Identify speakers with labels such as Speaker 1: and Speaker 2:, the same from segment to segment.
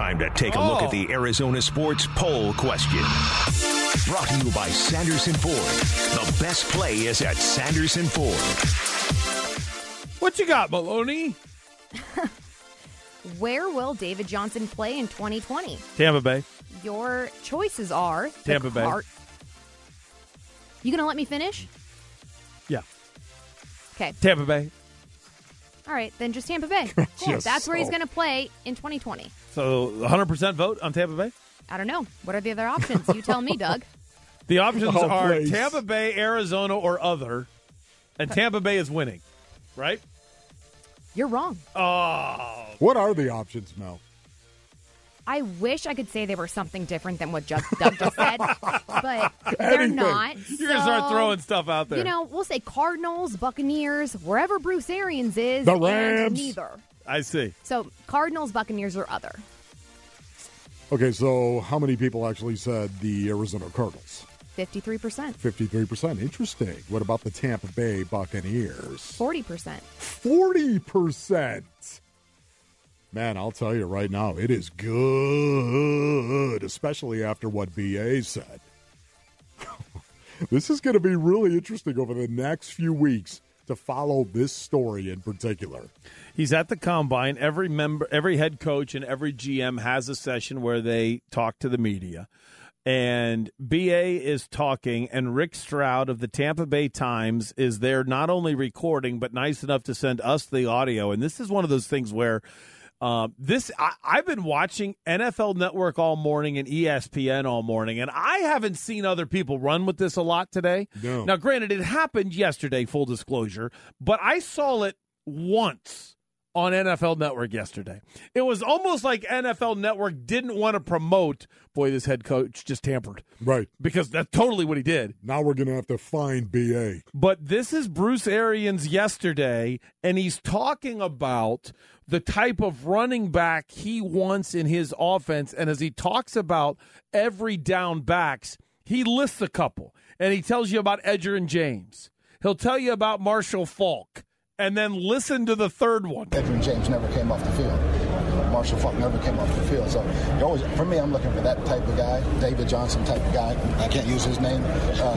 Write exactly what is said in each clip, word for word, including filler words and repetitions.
Speaker 1: Time to take a
Speaker 2: oh.
Speaker 1: look at the Arizona Sports Poll question. Brought to you by Sanderson Ford. The best play is at Sanderson Ford.
Speaker 2: What you got, Maloney?
Speaker 3: Where will David Johnson play in twenty twenty?
Speaker 2: Tampa Bay.
Speaker 3: Your choices are
Speaker 2: Tampa Bay.
Speaker 3: Car- you going to let me finish?
Speaker 2: Yeah.
Speaker 3: Okay.
Speaker 2: Tampa Bay.
Speaker 3: All right, then just Tampa Bay. Cool. That's where he's going to play in twenty twenty.
Speaker 2: So one hundred percent vote on Tampa Bay?
Speaker 3: I don't know. What are the other options? You tell me, Doug.
Speaker 2: The options
Speaker 4: Oh,
Speaker 2: are
Speaker 4: please.
Speaker 2: Tampa Bay, Arizona, or other. And Tampa Bay is winning, right?
Speaker 3: You're wrong.
Speaker 2: Oh.
Speaker 4: What are the options, Mel?
Speaker 3: I wish I could say they were something different than what Doug Doug just said, but they're
Speaker 4: Anything.
Speaker 3: not.
Speaker 2: You're going to start
Speaker 3: So,
Speaker 2: throwing stuff out there.
Speaker 3: You know, we'll say Cardinals, Buccaneers, wherever Bruce Arians is.
Speaker 4: The
Speaker 3: and
Speaker 4: Rams.
Speaker 3: neither.
Speaker 2: I see.
Speaker 3: So Cardinals, Buccaneers, or other.
Speaker 4: Okay, so how many people actually said the Arizona Cardinals?
Speaker 3: fifty-three percent.
Speaker 4: fifty-three percent. Interesting. What about the Tampa Bay Buccaneers?
Speaker 3: forty percent.
Speaker 4: forty percent. Man, I'll tell you right now, it is good, especially after what B A said. This is going to be really interesting over the next few weeks to follow this story in particular.
Speaker 2: He's at the Combine. Every member, every head coach and every G M has a session where they talk to the media. And B A is talking, and Rick Stroud of the Tampa Bay Times is there not only recording, but nice enough to send us the audio. And this is one of those things where uh, this I, I've been watching N F L Network all morning and E S P N all morning, and I haven't seen other people run with this a lot today.
Speaker 4: No.
Speaker 2: Now, granted, it happened yesterday, full disclosure, but I saw it once on N F L Network yesterday. It was almost like N F L Network didn't want to promote, boy, this head coach just tampered.
Speaker 4: Right.
Speaker 2: Because that's totally what he did.
Speaker 4: Now we're going to have to find B A.
Speaker 2: But this is Bruce Arians yesterday, and he's talking about the type of running back he wants in his offense. And as he talks about every down backs, he lists a couple. And he tells you about Edgerrin James. He'll tell you about Marshall Faulk. And then listen to the third one.
Speaker 5: Edgerrin James never came off the field. Marshall Faulk never came off the field. So you're always, for me, I'm looking for that type of guy, David Johnson type of guy. I can't use his name. Uh,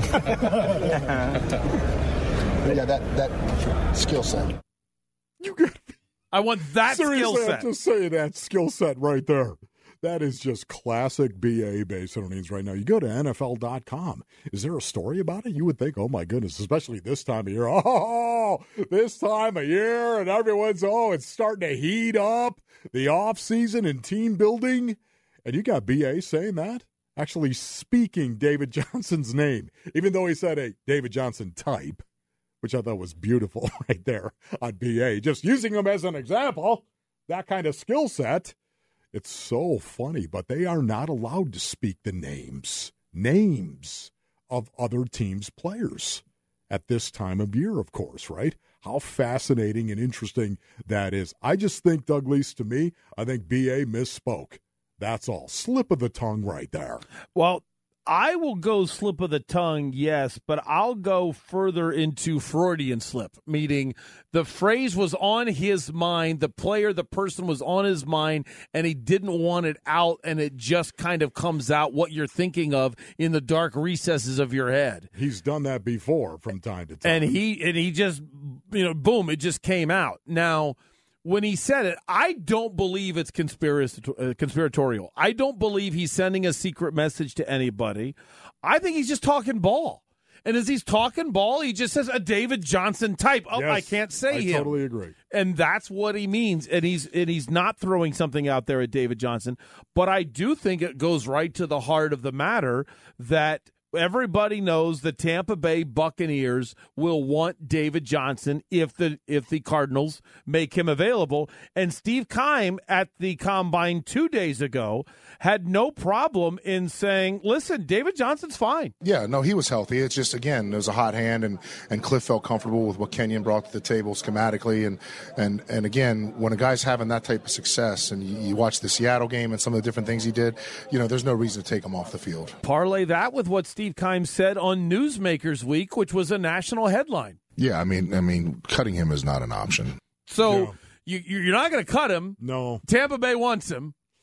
Speaker 5: yeah, that that skill set.
Speaker 4: You got
Speaker 2: I want that skill
Speaker 4: Seriously,
Speaker 2: set.
Speaker 4: I'm just saying that skill set right there. That is just classic B A based earnings right now. You go to N F L dot com. Is there a story about it? You would think, oh, my goodness, especially this time of year. Oh, this time of year, and everyone's, oh, it's starting to heat up, the offseason and team building. And you got B A saying that? Actually speaking David Johnson's name, even though he said a David Johnson type, which I thought was beautiful right there on B A. Just using him as an example, that kind of skill set. It's so funny, but they are not allowed to speak the names, names of other teams' players at this time of year, of course, right? How fascinating and interesting that is. I just think, Doug Leese, to me, I think B A misspoke. That's all. Slip of the tongue right there.
Speaker 2: Well, I will go slip of the tongue, yes, but I'll go further into Freudian slip, meaning the phrase was on his mind, the player, the person was on his mind, and he didn't want it out, and it just kind of comes out what you're thinking of in the dark recesses of your head.
Speaker 4: He's done that before from time to time.
Speaker 2: And he and he just, you know, boom, it just came out. Now, when he said it, I don't believe it's conspirac- uh, conspiratorial. I don't believe he's sending a secret message to anybody. I think he's just talking ball. And as he's talking ball, he just says a David Johnson type. Oh,
Speaker 4: Yes,
Speaker 2: I can't say
Speaker 4: I
Speaker 2: him.
Speaker 4: I totally agree.
Speaker 2: And that's what he means. And he's and he's not throwing something out there at David Johnson. But I do think it goes right to the heart of the matter that everybody knows the Tampa Bay Buccaneers will want David Johnson if the if the Cardinals make him available. And Steve Keim at the Combine two days ago had no problem in saying, listen, David Johnson's fine.
Speaker 6: Yeah, no, he was healthy. It's just, again, there was a hot hand, and, and Cliff felt comfortable with what Kenyon brought to the table schematically. And, and, and again, when a guy's having that type of success, and you, you watch the Seattle game and some of the different things he did, you know, there's no reason to take him off the field.
Speaker 2: Parlay that with what Steve Keim said on Newsmakers Week, which was a national headline.
Speaker 6: Yeah, I mean, I mean, cutting him is not an option.
Speaker 2: So
Speaker 4: No.
Speaker 2: you, you're not going to cut him.
Speaker 4: No.
Speaker 2: Tampa Bay wants him.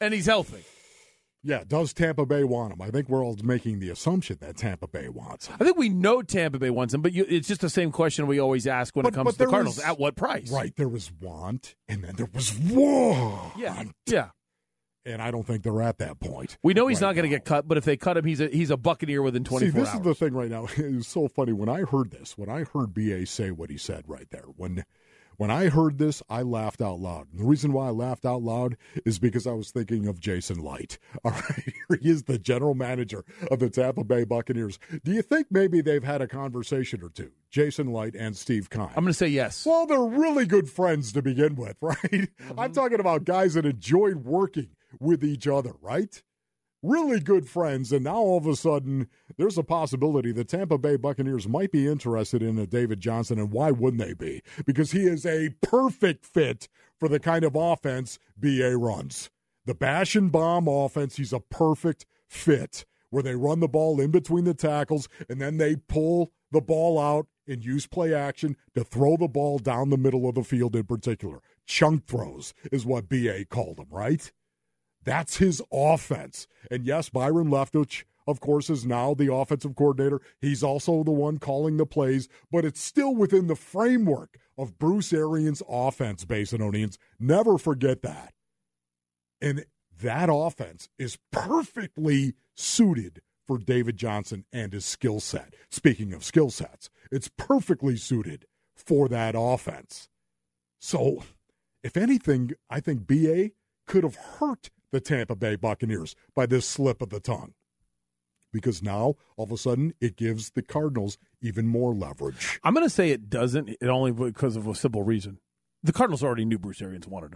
Speaker 2: And he's healthy.
Speaker 4: Yeah, does Tampa Bay want him? I think we're all making the assumption that Tampa Bay wants him.
Speaker 2: I think we know Tampa Bay wants him, but you, it's just the same question we always ask when
Speaker 4: but,
Speaker 2: it comes to the Cardinals.
Speaker 4: Was,
Speaker 2: At what price?
Speaker 4: Right, there was want, and then there was want.
Speaker 2: Yeah, yeah.
Speaker 4: And I don't think they're at that point.
Speaker 2: We know he's
Speaker 4: right
Speaker 2: not going to get cut, but if they cut him, he's a he's a Buccaneer within twenty-four hours.
Speaker 4: See, this
Speaker 2: hours.
Speaker 4: is the thing right now. It's so funny. When I heard this, when I heard B A say what he said right there, when when I heard this, I laughed out loud. And the reason why I laughed out loud is because I was thinking of Jason Light. All right, he is the general manager of the Tampa Bay Buccaneers. Do you think maybe they've had a conversation or two, Jason Light and Steve Keim?
Speaker 2: I'm going to say yes.
Speaker 4: Well, they're really good friends to begin with, right? Mm-hmm. I'm talking about guys that enjoyed working with each other, right? Really good friends, and now all of a sudden there's a possibility the Tampa Bay Buccaneers might be interested in a David Johnson, and why wouldn't they be? Because he is a perfect fit for the kind of offense B A runs. The bash and bomb offense, he's a perfect fit where they run the ball in between the tackles and then they pull the ball out and use play action to throw the ball down the middle of the field in particular. Chunk throws is what B A called them, right? That's his offense. And yes, Byron Leftwich, of course, is now the offensive coordinator. He's also the one calling the plays, but it's still within the framework of Bruce Arians' offense, Basinonians. Never forget that. And that offense is perfectly suited for David Johnson and his skill set. Speaking of skill sets, it's perfectly suited for that offense. So, if anything, I think B A could have hurt the Tampa Bay Buccaneers by this slip of the tongue. Because now, all of a sudden, it gives the Cardinals even more leverage.
Speaker 2: I'm going to say it doesn't, it only because of a simple reason. The Cardinals already knew Bruce Arians wanted him.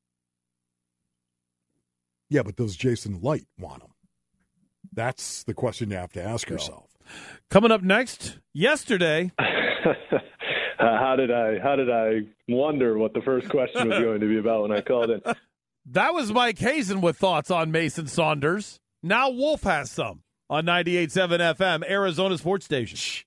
Speaker 4: Yeah, but does Jason Light want him? That's the question you have to ask yourself.
Speaker 2: Coming up next, yesterday.
Speaker 7: how did I how did I wonder what the first question was going to be about when I called in?
Speaker 2: That was Mike Hazen with thoughts on Mason Saunders. Now Wolf has some on ninety-eight point seven F M, Arizona Sports Station. Shh.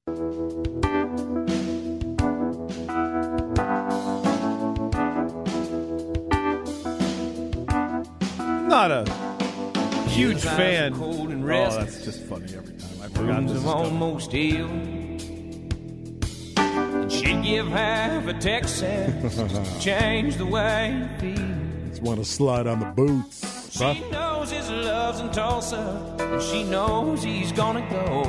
Speaker 2: Not a huge fan. Oh, that's just funny every time. I forgot this is almost ill.
Speaker 8: She'd give half a Texas to change the way you feel.
Speaker 4: Just want to slide on the boots.
Speaker 8: She huh? knows his love's in Tulsa, and she knows he's gonna go.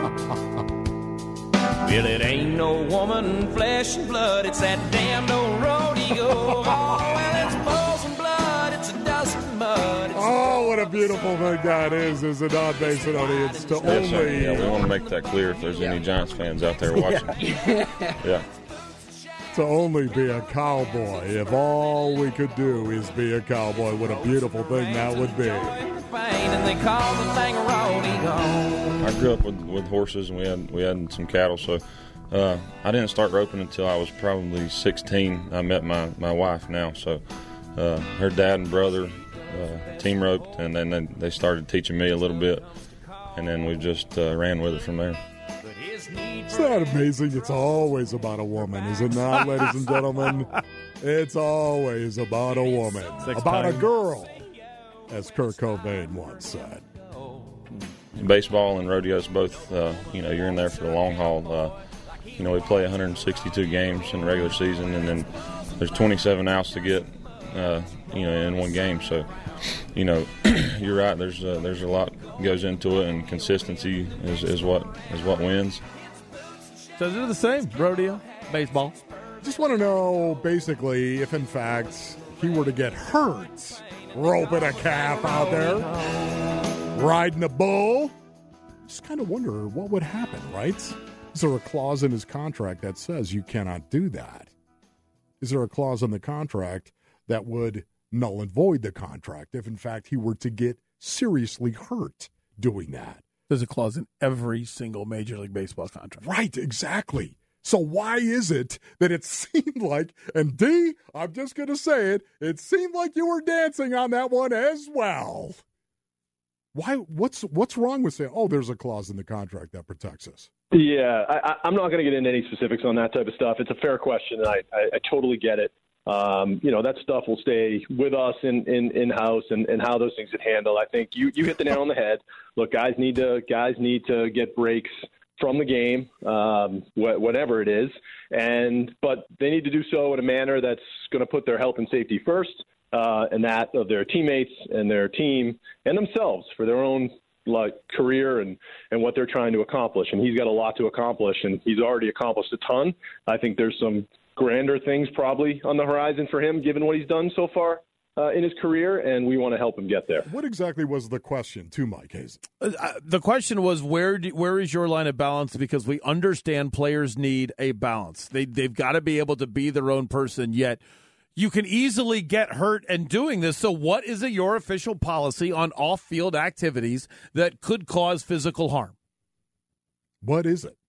Speaker 8: Well, it ain't no woman, flesh and blood, it's that damned old rodeo. Oh, well, it's balls and blood, it's a dust and mud.
Speaker 4: Oh, what a beautiful thing that is, is it not, Mason? It's to
Speaker 9: yes,
Speaker 4: only...
Speaker 9: Sir. Yeah, we want to make that clear if there's any Giants fans out there watching.
Speaker 4: Yeah.
Speaker 9: yeah.
Speaker 4: To only be a cowboy. If all we could do is be a cowboy, what a beautiful thing that would be.
Speaker 9: I grew up with, with horses, and we had we had some cattle, so uh, I didn't start roping until I was probably sixteen. I met my, my wife now, so uh, her dad and brother uh, team roped, and then they, they started teaching me a little bit, and then we just uh, ran with it from there.
Speaker 4: Isn't that amazing? It's always about a woman, is it not, ladies and gentlemen? It's always about a woman.
Speaker 2: Six
Speaker 4: about
Speaker 2: times.
Speaker 4: a girl, as Kurt Cobain once said.
Speaker 9: Baseball and rodeos both, uh, you know, you're in there for the long haul. Uh, you know, we play one hundred sixty-two games in the regular season, and then there's twenty-seven outs to get, uh, you know, in one game. So, you know, you're right. There's uh, there's a lot goes into it, and consistency is, is what is what wins.
Speaker 2: So is it the same? Rodeo, baseball.
Speaker 4: Just want to know, basically, if in fact he were to get hurt, roping a calf out there, riding a bull, just kind of wonder what would happen, right? Is there a clause in his contract that says you cannot do that? Is there a clause in the contract that would null and void the contract if in fact he were to get seriously hurt doing that?
Speaker 2: There's a clause in every single Major League Baseball contract.
Speaker 4: Right, exactly. So why is it that it seemed like, and D, I'm just going to say it, it seemed like you were dancing on that one as well. Why? What's what's wrong with saying, oh, there's a clause in the contract that protects us?
Speaker 7: Yeah, I, I'm not going to get into any specifics on that type of stuff. It's a fair question, and I, I, I totally get it. Um, you know, that stuff will stay with us in, in, in-house and, and how those things get handled. I think you, you hit the nail on the head. Look, guys need to guys need to get breaks from the game, um, wh- whatever it is, and but they need to do so in a manner that's going to put their health and safety first, uh, and that of their teammates and their team and themselves for their own like career and, and what they're trying to accomplish. And he's got a lot to accomplish, and he's already accomplished a ton. I think there's some grander things probably on the horizon for him, given what he's done so far uh, in his career, and we want to help him get there.
Speaker 4: What exactly was the question to Mike Hazen?
Speaker 2: Uh, the question was, where do, where is your line of balance? Because we understand players need a balance. They, they've got to be able to be their own person, yet you can easily get hurt in doing this. So what is it, your official policy on off-field activities that could cause physical harm?
Speaker 4: What is it?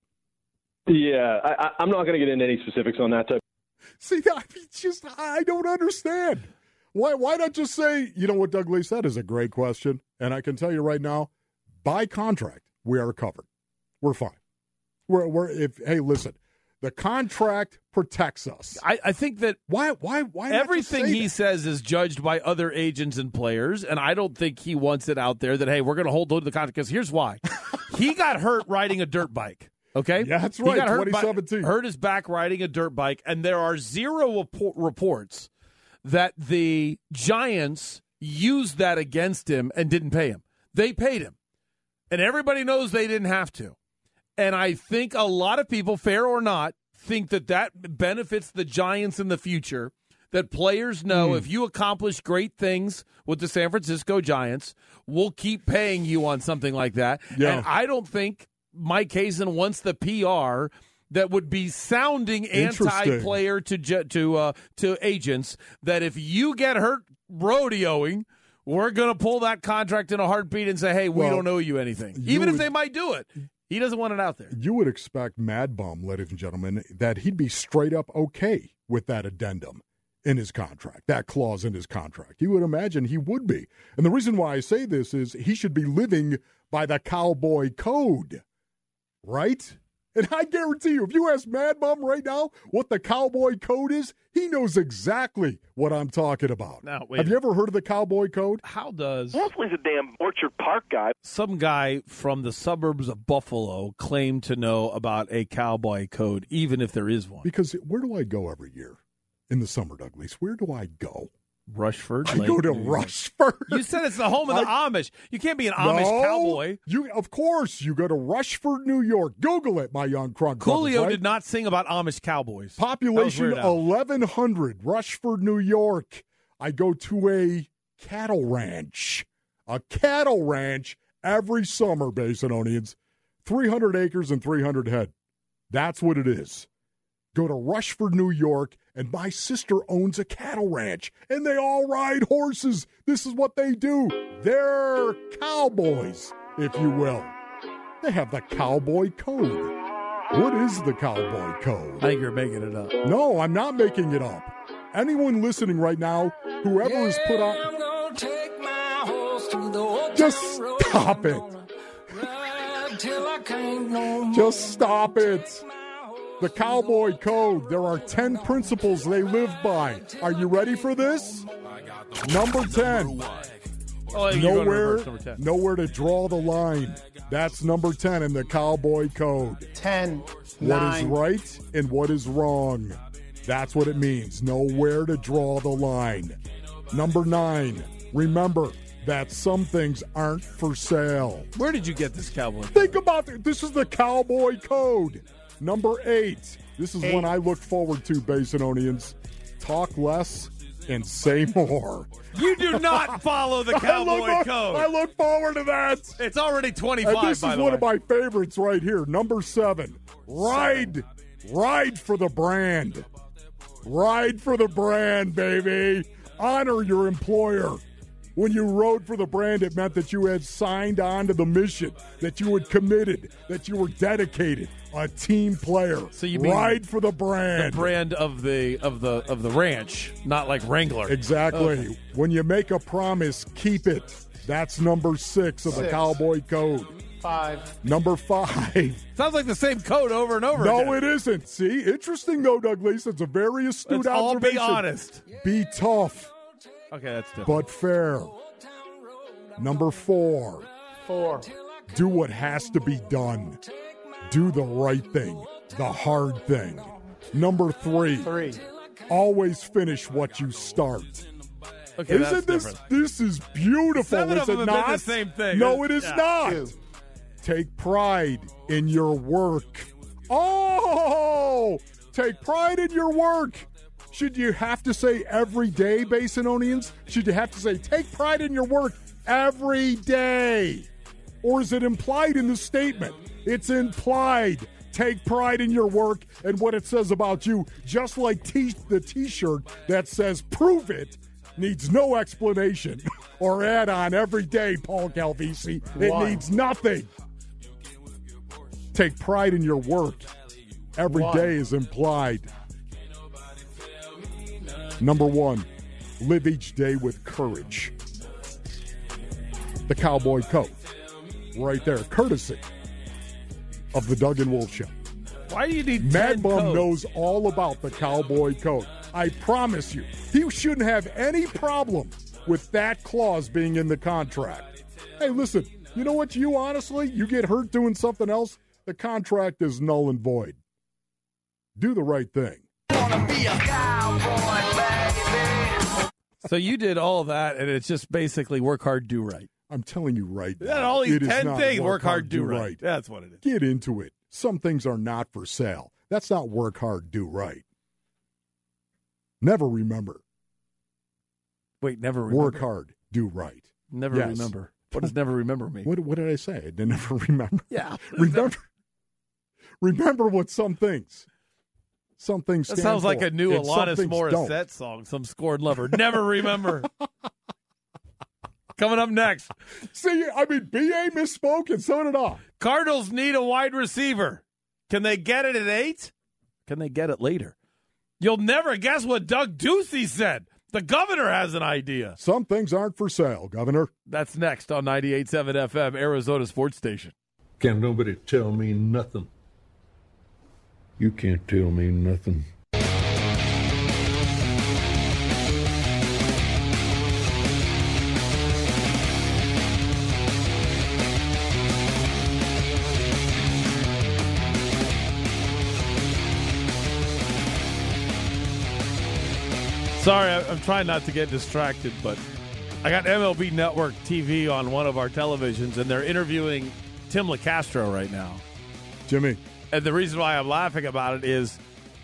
Speaker 7: Yeah, I, I'm not going to get into any specifics on that type.
Speaker 4: See, I mean, just I don't understand. Why Why not just say, you know what Doug Lee said is a great question, and I can tell you right now, by contract, we are covered. We're fine. We're, we're if hey, listen, the contract protects us.
Speaker 2: I, I think that
Speaker 4: why why why not
Speaker 2: everything
Speaker 4: just say
Speaker 2: he
Speaker 4: that?
Speaker 2: says is judged by other agents and players, and I don't think he wants it out there that, hey, we're going to hold on to the contract, because here's why. He got hurt riding a dirt bike. Okay?
Speaker 4: Yeah, that's
Speaker 2: He
Speaker 4: right,
Speaker 2: got hurt
Speaker 4: twenty seventeen.
Speaker 2: By, hurt his back riding a dirt bike, and there are zero report, reports that the Giants used that against him and didn't pay him. They paid him. And everybody knows they didn't have to. And I think a lot of people, fair or not, think that that benefits the Giants in the future, that players know mm. if you accomplish great things with the San Francisco Giants, we'll keep paying you on something like that.
Speaker 4: Yeah.
Speaker 2: And I don't think Mike Hazen wants the P R that would be sounding anti-player to to uh, to agents, that if you get hurt rodeoing, we're going to pull that contract in a heartbeat and say, hey, we
Speaker 4: well,
Speaker 2: don't owe you anything. You Even
Speaker 4: would,
Speaker 2: if they might do it. He doesn't want it out there.
Speaker 4: You would expect Mad Bum, ladies and gentlemen, that he'd be straight up okay with that addendum in his contract, that clause in his contract. You would imagine he would be. And the reason why I say this is he should be living by the Cowboy Code. Right? And I guarantee you, if you ask Mad Bum right now what the Cowboy Code is, he knows exactly what I'm talking about.
Speaker 2: Now, wait
Speaker 4: Have you ever heard of the Cowboy Code?
Speaker 2: How does
Speaker 10: Wolfley's a damn Orchard Park guy.
Speaker 2: Some guy from the suburbs of Buffalo claim to know about a Cowboy Code, even if there is one?
Speaker 4: Because where do I go every year in the summer, Douglas? Where do I go?
Speaker 2: Rushford.
Speaker 4: I
Speaker 2: Lake,
Speaker 4: go to Rushford.
Speaker 2: You said it's the home of the I, Amish. You can't be an Amish
Speaker 4: no,
Speaker 2: cowboy.
Speaker 4: You, of course, you go to Rushford, New York. Google it, my young crunk.
Speaker 2: Coolio
Speaker 4: right?
Speaker 2: did not sing about Amish cowboys.
Speaker 4: Population eleven hundred, Rushford, New York. I go to a cattle ranch. A cattle ranch every summer, Basinonians. three hundred acres and three hundred head. That's what it is. Go to Rushford, New York, and my sister owns a cattle ranch, and they all ride horses. This is what they do. They're cowboys, if you will. They have the Cowboy Code. What is the Cowboy Code?
Speaker 2: I think you're making it up.
Speaker 4: No, I'm not making it up. Anyone listening right now, whoever yeah, has put on...
Speaker 8: I'm gonna take my horse to the old
Speaker 4: Just
Speaker 8: road.
Speaker 4: stop it.
Speaker 8: Till I can't no more.
Speaker 4: Just stop it. The Cowboy Code. There are ten principles they live by. Are you ready for this? Number ten.
Speaker 2: Oh,
Speaker 4: nowhere,
Speaker 2: to ten.
Speaker 4: nowhere to draw the line. That's number ten in the Cowboy Code.
Speaker 11: ten,
Speaker 4: What
Speaker 11: nine.
Speaker 4: is right and what is wrong. That's what it means. Nowhere to draw the line. Number nine. Remember that some things aren't for sale.
Speaker 2: Where did you get this Cowboy Code?
Speaker 4: Think about it. This is the Cowboy Code. Number eight. This is
Speaker 11: eight.
Speaker 4: one I look forward to, Basinonians. Talk less and say more.
Speaker 2: You do not follow the Cowboy
Speaker 4: I look,
Speaker 2: Code.
Speaker 4: I look forward to that.
Speaker 2: It's already twenty-five,
Speaker 4: And this
Speaker 2: by
Speaker 4: is
Speaker 2: the
Speaker 4: one
Speaker 2: way.
Speaker 4: of my favorites right here. Number seven. Ride. Ride for the brand. Ride for the brand, baby. Honor your employer. When you rode for the brand, it meant that you had signed on to the mission, that you had committed, that you were dedicated, a team player.
Speaker 2: So you mean
Speaker 4: ride for the brand.
Speaker 2: The brand of the of the of the ranch, not like Wrangler.
Speaker 4: Exactly.
Speaker 2: Okay.
Speaker 4: When you make a promise, keep it. That's number six of the
Speaker 11: Six.
Speaker 4: Cowboy Code.
Speaker 11: Five.
Speaker 4: Number five.
Speaker 2: Sounds like the same code over and over
Speaker 4: No,
Speaker 2: again.
Speaker 4: it isn't. See? Interesting, though, Doug Lisa. It's a very astute
Speaker 2: Let's all
Speaker 4: observation.
Speaker 2: be honest.
Speaker 4: Be tough,
Speaker 2: Okay, that's different.
Speaker 4: but fair. Number four.
Speaker 11: Four.
Speaker 4: Do what has to be done. Do the right thing, the hard thing. Number three.
Speaker 11: Three.
Speaker 4: Always finish what you start.
Speaker 2: Okay,
Speaker 4: Isn't
Speaker 2: that's
Speaker 4: this
Speaker 2: different.
Speaker 4: this is beautiful?
Speaker 2: Seven
Speaker 4: is
Speaker 2: of them
Speaker 4: it
Speaker 2: have
Speaker 4: not?
Speaker 2: been the same thing.
Speaker 4: No, it is
Speaker 2: Yeah.
Speaker 4: not.
Speaker 11: Two.
Speaker 4: Take pride in your work. Oh, take pride in your work. Should you have to say every day, Basinonians? Should you have to say take pride in your work every day? Or is it implied in the statement? It's implied. Take pride in your work and what it says about you, just like t- the T-shirt that says prove it needs no explanation or add-on every day, Paul Calvisi. It
Speaker 11: One.
Speaker 4: needs nothing. Take pride in your work. Every
Speaker 11: One.
Speaker 4: day is implied. Number one, live each day with courage. The Cowboy Coat. Right there, courtesy of the Doug and Wolf Show.
Speaker 2: Why do you need
Speaker 4: Mad
Speaker 2: ten
Speaker 4: Bum
Speaker 2: codes?
Speaker 4: knows all about the Cowboy Coat. I promise you, he shouldn't have any problem with that clause being in the contract. Hey, listen, you know what? You honestly, you get hurt doing something else, the contract is null and void. Do the right thing.
Speaker 2: So you did all that, and it's just basically work hard, do right.
Speaker 4: I'm telling you right now.
Speaker 2: Yeah, all these
Speaker 4: it is
Speaker 2: ten
Speaker 4: not
Speaker 2: things, work hard, do right. That's what it is.
Speaker 4: Get into it. Some things are not for sale. That's not work hard, do right. Never remember.
Speaker 2: Wait, never remember.
Speaker 4: Work hard, do right.
Speaker 2: Never
Speaker 4: Yes.
Speaker 2: remember. What does never remember mean?
Speaker 4: What, what did I say? I did never remember.
Speaker 2: Yeah.
Speaker 4: remember. Remember what some things. Some things.
Speaker 2: That
Speaker 4: stand
Speaker 2: sounds like
Speaker 4: for,
Speaker 2: a new
Speaker 4: and some
Speaker 2: Alanis
Speaker 4: things
Speaker 2: Morissette
Speaker 4: don't.
Speaker 2: song, some scored lover. Never remember. Coming up next.
Speaker 4: See, I mean, B A misspoke, and so did I.
Speaker 2: Cardinals need a wide receiver. Can they get it at eight? Can they get it later? You'll never guess what Doug Ducey said. The governor has an idea.
Speaker 4: Some things aren't for sale, Governor.
Speaker 2: That's next on ninety-eight point seven F M, Arizona Sports Station.
Speaker 12: Can't nobody tell me nothing. You can't tell me nothing.
Speaker 2: Sorry, I- I'm trying not to get distracted, but I got M L B Network T V on one of our televisions, and they're interviewing Tim LaCastro right now.
Speaker 4: Jimmy.
Speaker 2: And the reason why I'm laughing about it is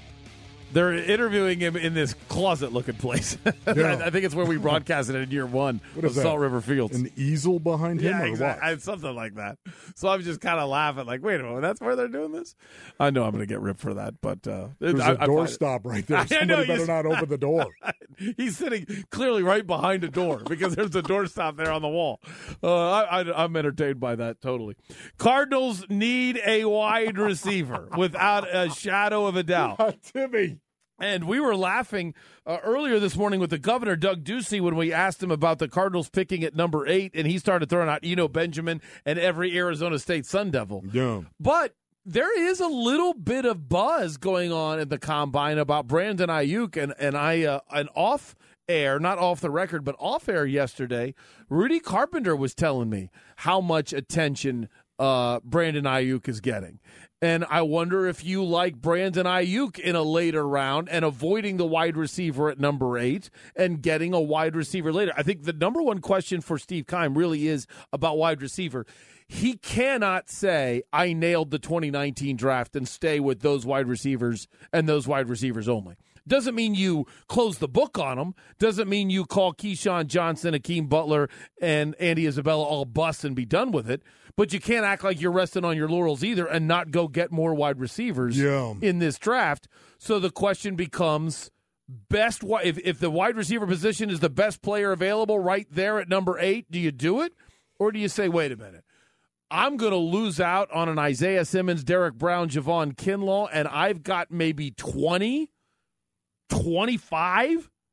Speaker 2: they're interviewing him in this closet-looking place.
Speaker 4: Yeah.
Speaker 2: I think it's where we broadcasted it in year one
Speaker 4: What
Speaker 2: of
Speaker 4: is that?
Speaker 2: Salt River Fields.
Speaker 4: An easel behind him,
Speaker 2: Yeah,
Speaker 4: or
Speaker 2: exactly.
Speaker 4: what?
Speaker 2: Something like that. So I'm just kind of laughing, like, wait a minute, that's where they're doing this? I know I'm going to get ripped for that, but uh,
Speaker 4: There's
Speaker 2: I-
Speaker 4: a
Speaker 2: I
Speaker 4: door
Speaker 2: find it-
Speaker 4: stop right there.
Speaker 2: I
Speaker 4: Somebody
Speaker 2: know,
Speaker 4: better
Speaker 2: you-
Speaker 4: not open the door.
Speaker 2: He's sitting clearly right behind a door because there's a door stop there on the wall. Uh, I, I, I'm entertained by that totally. Cardinals need a wide receiver without a shadow of a doubt.
Speaker 4: Timmy.
Speaker 2: And we were laughing uh, earlier this morning with the governor, Doug Ducey, when we asked him about the Cardinals picking at number eight, and he started throwing out Eno Benjamin and every Arizona State Sun Devil.
Speaker 4: Yeah.
Speaker 2: But there is a little bit of buzz going on at the Combine about Brandon Ayuk, and, and I uh, an off air, not off the record, but off air yesterday, Rudy Carpenter was telling me how much attention uh, Brandon Ayuk is getting. And I wonder if you like Brandon Ayuk in a later round and avoiding the wide receiver at number eight and getting a wide receiver later. I think the number one question for Steve Keim really is about wide receiver. He cannot say, I nailed the twenty nineteen draft and stay with those wide receivers and those wide receivers only. Doesn't mean you close the book on them. Doesn't mean you call Keyshawn Johnson, Akeem Butler, and Andy Isabella all bust and be done with it. But you can't act like you're resting on your laurels either and not go get more wide receivers
Speaker 4: Yeah.
Speaker 2: in this draft. So the question becomes, best wi- if, if the wide receiver position is the best player available right there at number eight, do you do it? Or do you say, wait a minute, I'm going to lose out on an Isaiah Simmons, Derek Brown, Javon Kinlaw, and I've got maybe twenty, twenty-five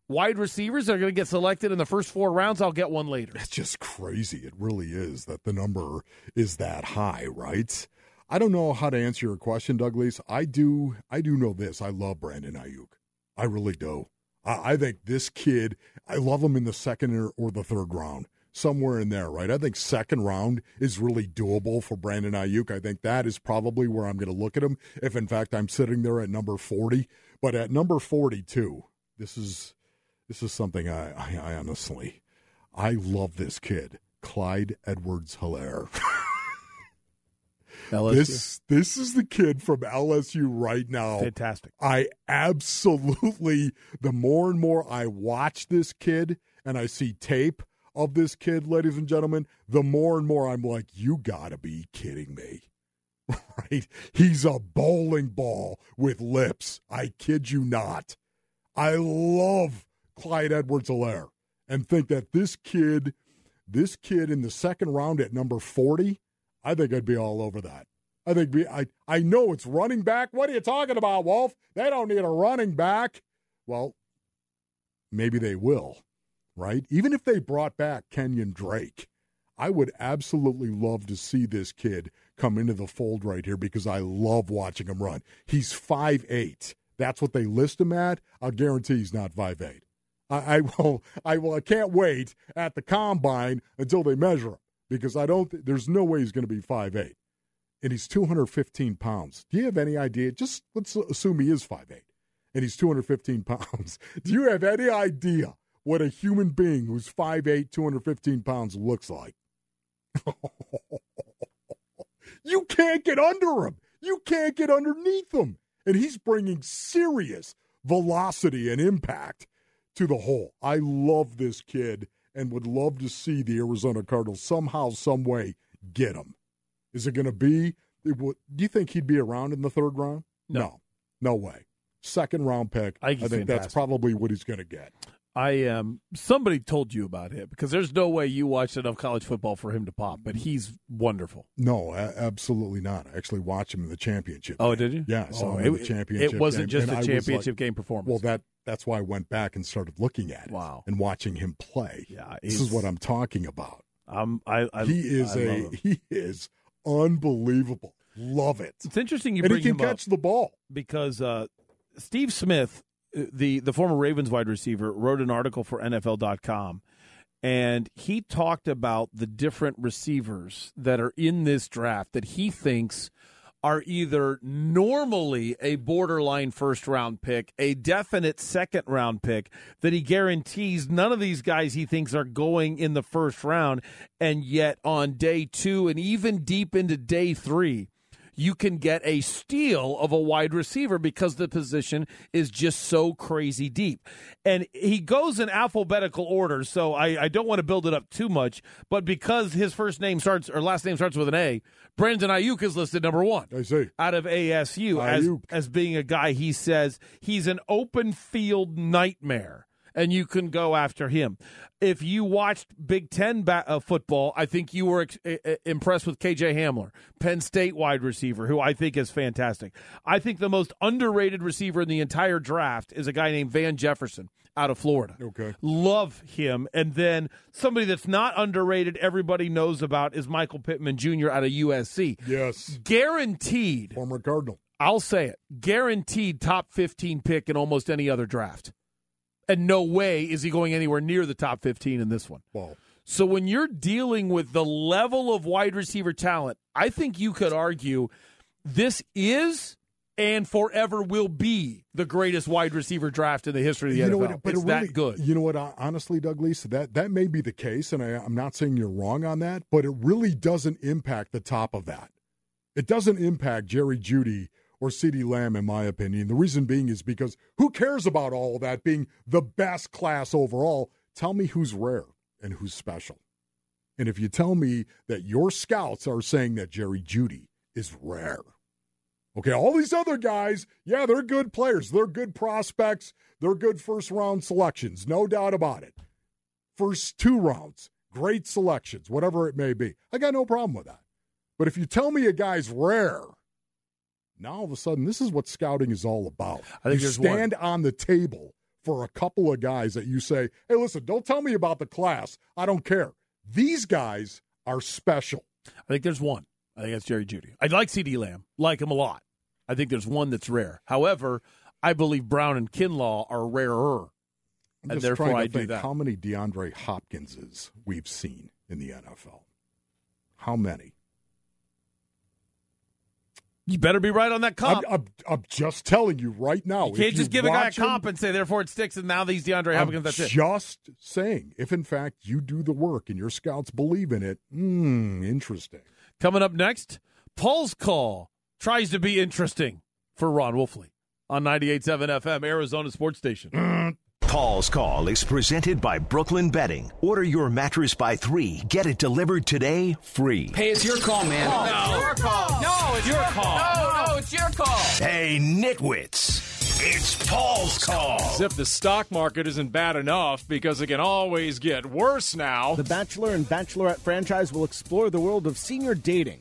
Speaker 2: wide receivers that are going to get selected in the first four rounds. I'll get one later.
Speaker 4: It's just crazy. It really is that the number is that high, right? I don't know how to answer your question, Douglas. I do. I do know this. I love Brandon Ayuk. I really do. I, I think this kid. I love him in the second or, or the third round, somewhere in there, right? I think second round is really doable for Brandon Ayuk. I think that is probably where I'm going to look at him. If in fact I'm sitting there at number forty, but at number forty-two, this is this is something I, I, I honestly, I love this kid, Clyde Edwards-Helaire. This this is the kid from L S U right now.
Speaker 2: Fantastic.
Speaker 4: I absolutely, the more and more I watch this kid and I see tape of this kid, ladies and gentlemen, the more and more I'm like, you gotta be kidding me. Right? He's a bowling ball with lips. I kid you not. I love Clyde Edwards-Helaire and think that this kid, this kid in the second round at number forty, I think I'd be all over that. I think be, I I know it's running back. What are you talking about, Wolf? They don't need a running back. Well, maybe they will, right? Even if they brought back Kenyon Drake, I would absolutely love to see this kid come into the fold right here because I love watching him run. He's five eight. That's what they list him at. I'll guarantee he's not five eight. I, I will. I will. I can't wait at the combine until they measure him. Because I don't, th- there's no way he's going to be five eight. And he's two hundred fifteen pounds. Do you have any idea? Just let's assume he is five eight and he's two hundred fifteen pounds. Do you have any idea what a human being who's five eight, two hundred fifteen pounds looks like? You can't get under him. You can't get underneath him. And he's bringing serious velocity and impact to the hole. I love this kid. And would love to see the Arizona Cardinals somehow, some way get him. Is it going to be? It would, do you think he'd be around in the third round?
Speaker 2: No,
Speaker 4: no, no way. Second round pick. I, I think fantastic. That's probably what he's going to get.
Speaker 2: I um somebody told you about him because there's no way you watched enough college football for him to pop, but he's wonderful.
Speaker 4: No, a- absolutely not. I actually watched him in the championship.
Speaker 2: Oh,
Speaker 4: game.
Speaker 2: did you?
Speaker 4: Yeah, I saw
Speaker 2: oh,
Speaker 4: him in
Speaker 2: it,
Speaker 4: the championship.
Speaker 2: It wasn't
Speaker 4: game,
Speaker 2: just a championship
Speaker 4: like,
Speaker 2: game performance.
Speaker 4: Well, that that's why I went back and started looking at it.
Speaker 2: Wow.
Speaker 4: And watching him play.
Speaker 2: Yeah,
Speaker 4: this is what I'm talking about.
Speaker 2: Um, I, I
Speaker 4: he is
Speaker 2: I
Speaker 4: a he is unbelievable. Love it.
Speaker 2: It's interesting you
Speaker 4: and
Speaker 2: bring
Speaker 4: he can
Speaker 2: him
Speaker 4: catch
Speaker 2: up
Speaker 4: the ball
Speaker 2: because uh, Steve Smith, the the former Ravens wide receiver, wrote an article for N F L dot com, and he talked about the different receivers that are in this draft that he thinks are either normally a borderline first-round pick, a definite second-round pick, that he guarantees none of these guys he thinks are going in the first round, and yet on day two and even deep into day three, you can get a steal of a wide receiver because the position is just so crazy deep. And he goes in alphabetical order, so I, I don't want to build it up too much, but because his first name starts or last name starts with an A, Brandon Ayuk is listed number one.
Speaker 4: I see.
Speaker 2: Out of A S U as, as being a guy he says he's an open field nightmare. And you can go after him. If you watched Big Ten ba- uh, football, I think you were ex- uh, impressed with K J Hamler, Penn State wide receiver, who I think is fantastic. I think the most underrated receiver in the entire draft is a guy named Van Jefferson out of Florida.
Speaker 4: Okay.
Speaker 2: Love him. And then somebody that's not underrated, everybody knows about, is Michael Pittman Junior out of U S C.
Speaker 4: Yes.
Speaker 2: Guaranteed.
Speaker 4: Former Cardinal.
Speaker 2: I'll say it. Guaranteed top fifteen pick in almost any other draft. And no way is he going anywhere near the top fifteen in this one.
Speaker 4: Wow.
Speaker 2: So when you're dealing with the level of wide receiver talent, I think you could argue this is and forever will be the greatest wide receiver draft in the history of the
Speaker 4: you
Speaker 2: N F L.
Speaker 4: Know what, but
Speaker 2: it's
Speaker 4: it really,
Speaker 2: that good.
Speaker 4: You know what, honestly, Douglas, that, that may be the case, and I, I'm not saying you're wrong on that, but it really doesn't impact the top of that. It doesn't impact Jerry Jeudy or CeeDee Lamb, in my opinion. The reason being is because who cares about all of that being the best class overall? Tell me who's rare and who's special. And if you tell me that your scouts are saying that Jerry Jeudy is rare, okay, all these other guys, yeah, they're good players. They're good prospects. They're good first-round selections, no doubt about it. First two rounds, great selections, whatever it may be. I got no problem with that. But if you tell me a guy's rare, now all of a sudden, this is what scouting is all about.
Speaker 2: I think
Speaker 4: you
Speaker 2: there's
Speaker 4: stand
Speaker 2: one.
Speaker 4: on the table for a couple of guys that you say, hey, listen, don't tell me about the class. I don't care. These guys are special.
Speaker 2: I think there's one. I think that's Jerry Jeudy. I like CeeDee Lamb. Like him a lot. I think there's one that's rare. However, I believe Brown and Kinlaw are rarer.
Speaker 4: I'm
Speaker 2: and
Speaker 4: just
Speaker 2: therefore
Speaker 4: trying to
Speaker 2: I do
Speaker 4: think
Speaker 2: that.
Speaker 4: how many DeAndre Hopkinses we've seen in the N F L. How many?
Speaker 2: You better be right on that comp.
Speaker 4: I'm, I'm, I'm just telling you right now.
Speaker 2: You can't
Speaker 4: if
Speaker 2: just
Speaker 4: you
Speaker 2: give a guy a
Speaker 4: watch him-
Speaker 2: comp and say, therefore it sticks, and now these DeAndre
Speaker 4: I'm
Speaker 2: Hopkins, that's it.
Speaker 4: just saying, if in fact you do the work and your scouts believe in it, hmm, interesting.
Speaker 2: Coming up next, Paul's Call tries to be interesting for Ron Wolfley on ninety-eight point seven F M, Arizona Sports Station.
Speaker 1: Paul's Call is presented by Brooklyn Bedding. Order your mattress by three. Get it delivered today free.
Speaker 11: Hey, it's your call, man.
Speaker 8: No, it's your call. No, it's your call. No, no, it's your call.
Speaker 1: Hey, nitwits. It's Paul's Call.
Speaker 13: As if the stock market isn't bad enough, because it can always get worse now.
Speaker 14: The Bachelor and Bachelorette franchise will explore the world of senior dating.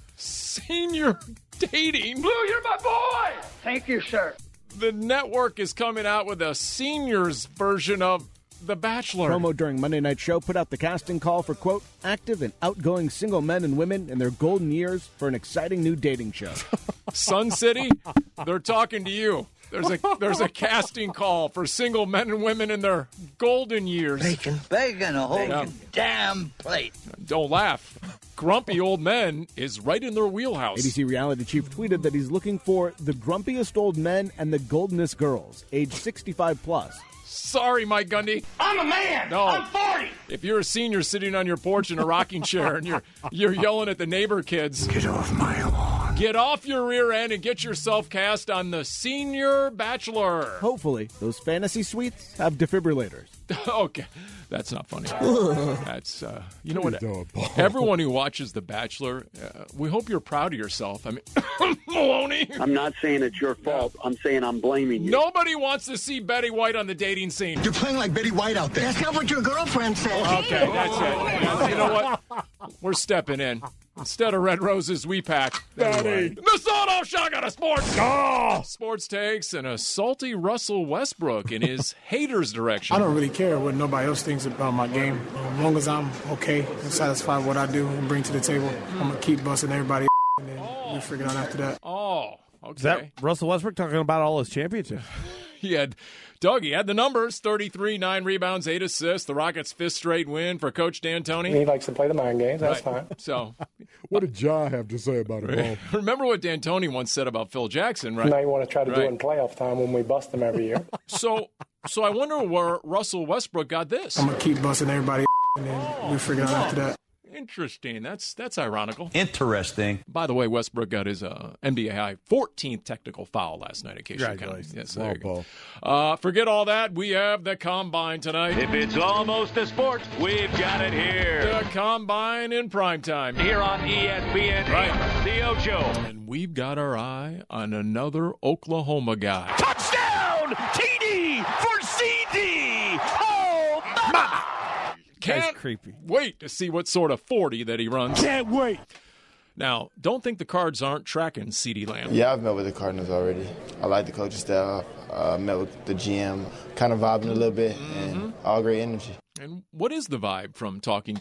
Speaker 13: Senior dating?
Speaker 8: Blue, you're my boy. Thank you, sir.
Speaker 13: The network is coming out with a seniors version of The Bachelor.
Speaker 14: Promo during Monday Night Show put out the casting call for, quote, active and outgoing single men and women in their golden years for an exciting new dating show.
Speaker 13: Sun City, they're talking to you. There's a there's a casting call for single men and women in their golden years.
Speaker 15: Bacon, bacon, a whole
Speaker 13: Yeah.
Speaker 15: damn plate.
Speaker 13: Don't laugh. Grumpy old men is right in their wheelhouse.
Speaker 14: A B C reality chief tweeted that he's looking for the grumpiest old men and the goldenest girls, age sixty-five plus.
Speaker 13: Sorry, Mike Gundy.
Speaker 8: I'm a man.
Speaker 13: No.
Speaker 8: I'm forty.
Speaker 13: If you're a senior sitting on your porch in a rocking chair and you're you're yelling at the neighbor kids,
Speaker 8: Get off my lawn.
Speaker 13: get off your rear end and get yourself cast on the Senior Bachelor.
Speaker 14: Hopefully, those fantasy suites have defibrillators.
Speaker 13: Okay, that's not funny. That's uh, you know
Speaker 4: What
Speaker 13: what?
Speaker 4: are you doing, Paul?
Speaker 13: Everyone who watches The Bachelor, uh, we hope you're proud of yourself. I mean, Maloney.
Speaker 16: I'm not saying it's your fault. I'm saying I'm blaming you.
Speaker 13: Nobody wants to see Betty White on the dating scene.
Speaker 17: You're playing like Betty White out there.
Speaker 8: That's not what your girlfriend said.
Speaker 13: Okay, that's it. Yes, you know what? We're stepping in. Instead of red roses, we pack
Speaker 4: Betty.
Speaker 13: the sawed-off shotgun of sports.
Speaker 4: Oh!
Speaker 13: Sports takes and a salty Russell Westbrook in his haters' direction.
Speaker 18: I don't really care what nobody else thinks about my game. As long as I'm okay and satisfied with what I do and bring to the table, I'm going to keep busting everybody and then we figure it out after that.
Speaker 13: Oh, okay.
Speaker 2: Is that Russell Westbrook talking about all his championships?
Speaker 13: He had, Doug, he had the numbers, thirty-three, nine rebounds, eight assists. The Rockets' fifth straight win for Coach D'Antoni.
Speaker 18: He likes to play the mind games. That's
Speaker 13: Right.
Speaker 18: fine.
Speaker 13: So,
Speaker 4: What did Ja have to say about it, Paul?
Speaker 13: remember what D'Antoni once said about Phil Jackson, right?
Speaker 18: Now you want to try to do
Speaker 13: Right.
Speaker 18: it in playoff time when we bust them every year.
Speaker 13: So, so I wonder where Russell Westbrook got this.
Speaker 18: I'm going to keep busting everybody and then we figure it out after that.
Speaker 13: Interesting. That's that's ironical.
Speaker 19: Interesting.
Speaker 13: By the way, Westbrook got his uh, N B A high fourteenth technical foul last night. In case you count.
Speaker 2: Congratulations.
Speaker 13: Yes,
Speaker 4: Wow,
Speaker 13: there you go.
Speaker 4: Paul.
Speaker 13: Uh, forget all that. We have the Combine tonight.
Speaker 20: If it's almost a sport, we've got it here.
Speaker 13: The Combine in primetime.
Speaker 20: Here on E S P N,
Speaker 13: Right.
Speaker 20: the Ocho.
Speaker 13: And we've got our eye on another Oklahoma guy.
Speaker 20: Touchdown! T D for C D! Oh, mama!
Speaker 13: Can't
Speaker 2: That's creepy.
Speaker 13: wait to see what sort of forty that he runs.
Speaker 20: Can't wait.
Speaker 13: Now, don't think the Cards aren't tracking CeeDee Lamb.
Speaker 21: Yeah, I've met with the Cardinals already. I like the coaching staff. Uh, met with the G M, kind of vibing a little bit, and all great energy.
Speaker 13: And what is the vibe from talking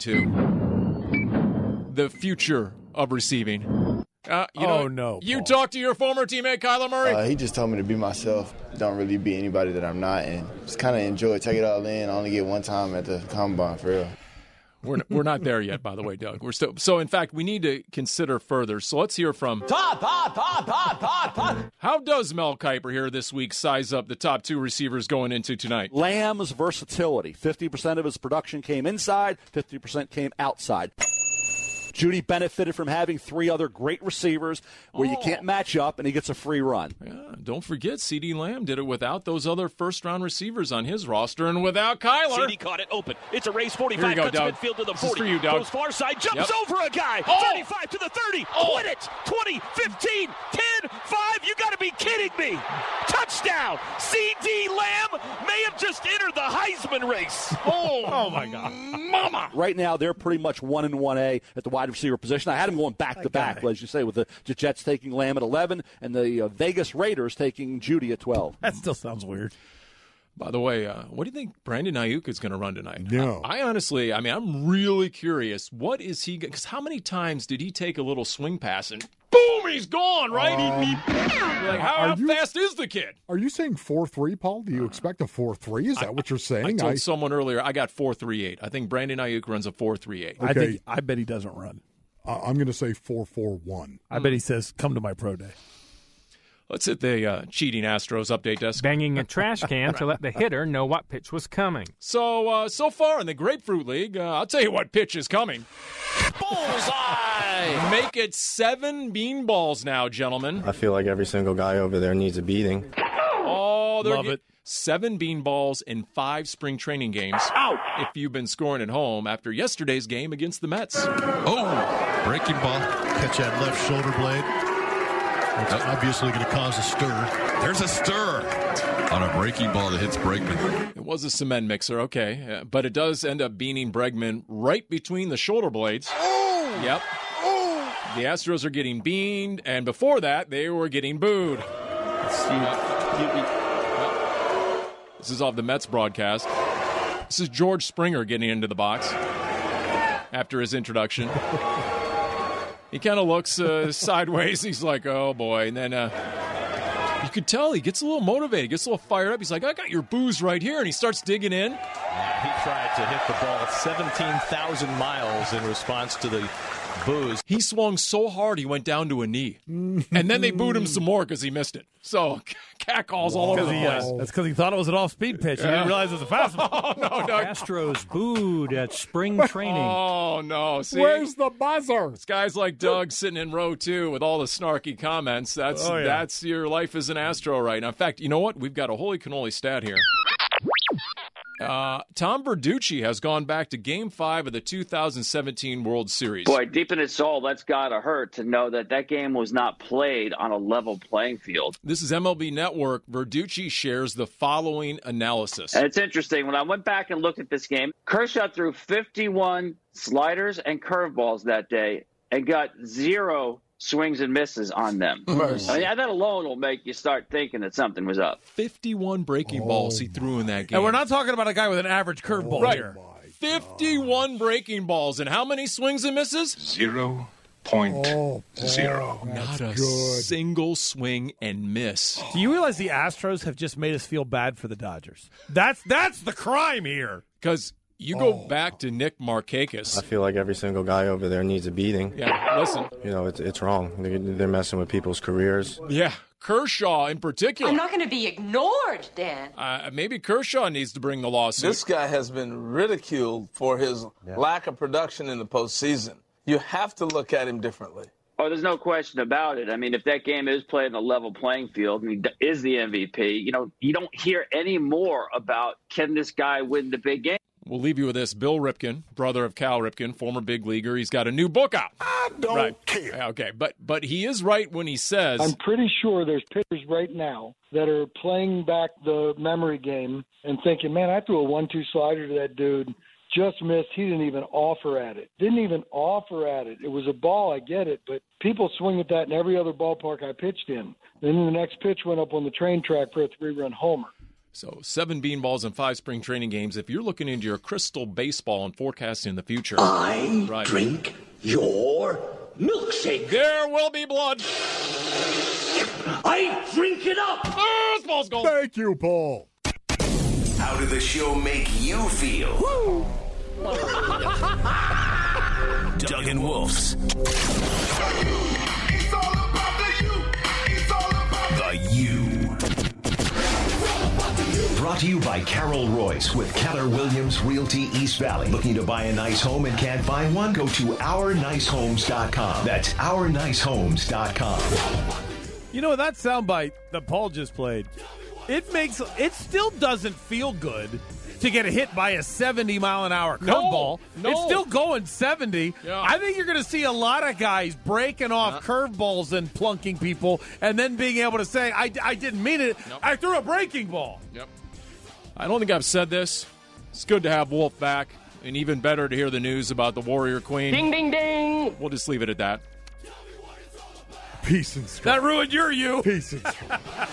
Speaker 13: to the future of receiving? Uh, you
Speaker 2: Oh,
Speaker 13: know,
Speaker 2: no,
Speaker 13: You
Speaker 2: Paul.
Speaker 13: talked to your former teammate Kyler Murray?
Speaker 21: Uh, he just told me to be myself. Don't really be anybody that I'm not, and just kind of enjoy it. Take it all in. I only get one time at the combine for real.
Speaker 13: We're we're not there yet, by the way, Doug. We're still so. In fact, we need to consider further. So let's hear from
Speaker 20: Todd, Todd, Todd, Todd, Todd, Todd.
Speaker 13: how does Mel Kiper here this week size up the top two receivers going into tonight?
Speaker 22: Lamb's versatility. fifty percent of his production came inside, fifty percent came outside. Jeudy benefited from having three other great receivers where you can't match up, and he gets a free run.
Speaker 13: Yeah, don't forget, CeeDee Lamb did it without those other first-round receivers on his roster and without Kyler.
Speaker 20: CeeDee caught it open. It's a race
Speaker 13: Here
Speaker 20: forty-five.
Speaker 13: you go,
Speaker 20: Cuts
Speaker 13: Doug.
Speaker 20: midfield to the
Speaker 13: This is
Speaker 20: forty.
Speaker 13: for you, Doug.
Speaker 20: Goes far side. Jumps
Speaker 13: Yep.
Speaker 20: over a guy.
Speaker 13: Oh!
Speaker 20: thirty-five to the thirty.
Speaker 13: Oh!
Speaker 20: Quit it. twenty, fifteen, ten, five. You got to be kidding me. Touchdown. CeeDee Lamb may have just entered the Heisman race.
Speaker 13: Oh,
Speaker 2: Oh, my God.
Speaker 13: mama.
Speaker 22: Right now, they're pretty much one and one A at the wide receiver position. I had him going back to back, as you say, with the Jets taking Lamb at eleven and the uh, Vegas Raiders taking Jeudy at twelve.
Speaker 2: That still sounds weird.
Speaker 13: By the way, uh, what do you think Brandon Ayuk is going to run tonight?
Speaker 4: No.
Speaker 13: I, I honestly, I mean, I'm really curious. What is he? Because how many times did he take a little swing pass and boom, he's gone, right?
Speaker 4: Um,
Speaker 13: like, how, how
Speaker 4: you,
Speaker 13: fast is the kid?
Speaker 4: Are you saying four three, Paul? Do you expect a four three? Is that I, what you're saying?
Speaker 13: I told
Speaker 4: I,
Speaker 13: someone earlier I got four three eight. I think Brandon Ayuk runs a four three eight.
Speaker 4: Okay.
Speaker 2: I think I bet he doesn't run.
Speaker 4: Uh, I'm going to say four four one.
Speaker 2: I bet he says, come to my pro day.
Speaker 13: Let's hit the uh, cheating Astros update desk.
Speaker 11: Banging a trash can to let the hitter know what pitch was coming.
Speaker 13: So, uh, so far in the Grapefruit League, uh, I'll tell you what pitch is coming. Bullseye! Make it seven bean balls now, gentlemen.
Speaker 17: I feel like every single guy over there needs a beating.
Speaker 13: Oh, they're
Speaker 2: Love it.
Speaker 13: Seven bean balls in five spring training games.
Speaker 20: Ouch!
Speaker 13: If you've been scoring at home after yesterday's game against the Mets.
Speaker 19: Oh, breaking ball. Catch that left shoulder blade. It's obviously going to cause a stir. There's a stir on a breaking ball that hits Bregman.
Speaker 13: It was a cement mixer, okay. Uh, but it does end up beaning Bregman right between the shoulder blades.
Speaker 20: Oh!
Speaker 13: Yep.
Speaker 20: Oh!
Speaker 13: The Astros are getting beaned, and before that, they were getting booed. Uh, you, you, uh, this is off the Mets broadcast. This is George Springer getting into the box after his introduction. He kind of looks uh, sideways. He's like, oh, boy. And then uh, you could tell he gets a little motivated, gets a little fired up. He's like, I got your booze right here. And he starts digging in.
Speaker 23: Yeah, he tried to hit the ball seventeen thousand miles in response to the booze.
Speaker 13: He swung so hard he went down to a knee. And then they booed him some more because he missed it. So cat calls all over the
Speaker 2: he,
Speaker 13: place.
Speaker 2: uh, that's because he thought it was an off-speed pitch. He
Speaker 13: Yeah.
Speaker 2: didn't realize it was a fastball.
Speaker 13: Oh, no, no.
Speaker 11: Astros booed at spring training.
Speaker 13: Oh, no. See?
Speaker 4: Where's the buzzer?
Speaker 13: It's guys like Doug sitting in row two with all the snarky comments. That's
Speaker 2: Oh, yeah.
Speaker 13: that's your life as an Astro right now. In fact, you know what? We've got a holy cannoli stat here. Uh, Tom Verducci has gone back to Game Five of the two thousand seventeen World Series.
Speaker 16: Boy, deep in his soul, that's gotta hurt to know that that game was not played on a level playing field.
Speaker 13: This is M L B Network. Verducci shares the following analysis.
Speaker 16: And it's interesting. When I went back and looked at this game, Kershaw threw fifty-one sliders and curveballs that day and got zero swings and misses on them.
Speaker 13: Mercy.
Speaker 16: I mean, that alone will make you start thinking that something was up.
Speaker 13: fifty-one breaking balls he threw in that game.
Speaker 2: And we're not talking about a guy with an average curveball
Speaker 13: right.
Speaker 2: here.
Speaker 13: fifty-one breaking balls and how many swings and misses?
Speaker 19: Zero point
Speaker 4: Oh,
Speaker 19: zero.
Speaker 13: Not a
Speaker 4: good.
Speaker 13: single swing and miss.
Speaker 2: Do you realize the Astros have just made us feel bad for the Dodgers? That's that's the crime here.
Speaker 13: Because you go back to Nick Markakis.
Speaker 17: I feel like every single guy over there needs a beating.
Speaker 13: Yeah, listen.
Speaker 17: You know, it's it's wrong. They're, they're messing with people's careers.
Speaker 13: Yeah, Kershaw in particular.
Speaker 24: I'm not going to be ignored, Dan.
Speaker 13: Uh, maybe Kershaw needs to bring the lawsuit.
Speaker 25: This guy has been ridiculed for his
Speaker 17: Yeah.
Speaker 25: lack of production in the postseason. You have to look at him differently.
Speaker 16: Oh, there's no question about it. I mean, if that game is played on a level playing field and he d- is the M V P, you know, you don't hear any more about can this guy win the big game.
Speaker 13: We'll leave you with this. Bill Ripken, brother of Cal Ripken, former big leaguer. He's got a new book out.
Speaker 19: I don't
Speaker 13: Right.
Speaker 19: care.
Speaker 13: Okay, but but he is right when he says
Speaker 26: I'm pretty sure there's pitchers right now that are playing back the memory game and thinking, man, I threw a one two slider to that dude, just missed. He didn't even offer at it. Didn't even offer at it. It was a ball, I get it, but people swing at that in every other ballpark I pitched in. Then the next pitch went up on the train track for a three-run homer.
Speaker 13: so seven beanballs and five spring training games. If you're looking into your crystal baseball and forecasting the future,
Speaker 27: I
Speaker 13: right.
Speaker 27: drink your milkshake.
Speaker 13: There will be blood.
Speaker 27: I drink it up.
Speaker 13: Oh, this ball's gone.
Speaker 4: Thank you, Paul.
Speaker 1: How did the show make you feel? Doug and Wolf's The You. Brought to you by Carol Royce with Keller Williams Realty East Valley. Looking to buy a nice home and can't find one? Go to our nice homes dot com. That's our nice homes dot com.
Speaker 2: You know, that soundbite that Paul just played, it makes it still doesn't feel good to get hit by a seventy mile an hour
Speaker 13: No,
Speaker 2: curveball.
Speaker 13: no.
Speaker 2: It's still going seventy.
Speaker 13: Yeah.
Speaker 2: I think you're going to see a lot of guys breaking off curveballs and plunking people and then being able to say, I, I didn't mean it.
Speaker 13: Nope.
Speaker 2: I threw a breaking ball.
Speaker 13: Yep. I don't think I've said this. It's good to have Wolf back, and even better to hear the news about the Warrior Queen.
Speaker 24: Ding, ding, ding.
Speaker 13: We'll just leave it at that.
Speaker 4: Peace and strength.
Speaker 2: That ruined your you.
Speaker 4: Peace and strength.